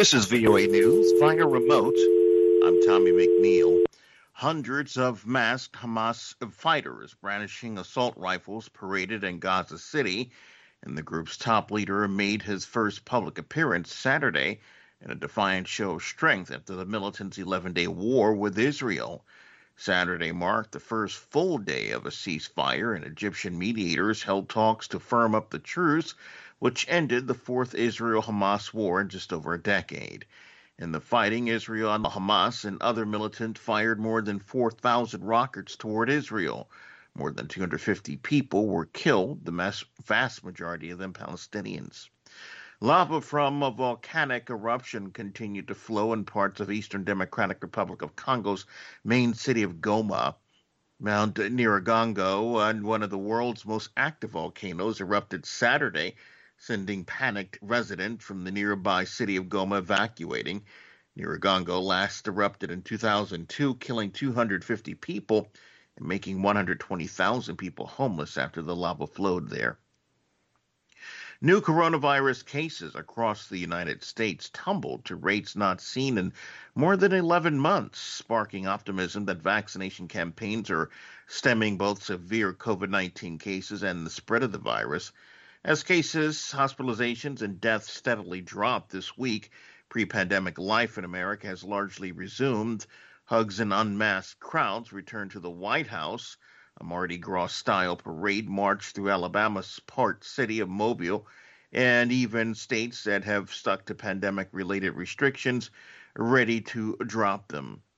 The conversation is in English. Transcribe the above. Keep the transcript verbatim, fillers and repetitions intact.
This is V O A News via remote. I'm Tommy McNeil. Hundreds of masked Hamas fighters brandishing assault rifles paraded in Gaza City, and the group's top leader made his first public appearance Saturday in a defiant show of strength after the militant's eleven-day war with Israel. Saturday marked the first full day of a ceasefire, and Egyptian mediators held talks to firm up the truce, which ended the fourth Israel-Hamas war in just over a decade. In the fighting, Israel and Hamas and other militants fired more than four thousand rockets toward Israel. More than two hundred fifty people were killed, the mass, vast majority of them Palestinians. Lava from a volcanic eruption continued to flow in parts of Eastern Democratic Republic of Congo's main city of Goma. Mount Nyiragongo, and one of the world's most active volcanoes, erupted Saturday, sending panicked residents from the nearby city of Goma evacuating. Nyiragongo last erupted in two thousand two, killing two hundred fifty people and making one hundred twenty thousand people homeless after the lava flowed there. New coronavirus cases across the United States tumbled to rates not seen in more than eleven months, sparking optimism that vaccination campaigns are stemming both severe COVID nineteen cases and the spread of the virus. As cases, hospitalizations, and deaths steadily dropped this week, pre-pandemic life in America has largely resumed. Hugs and unmasked crowds returned to the White House. A Mardi Gras-style parade marched through Alabama's port city of Mobile, and even states that have stuck to pandemic-related restrictions ready to drop them.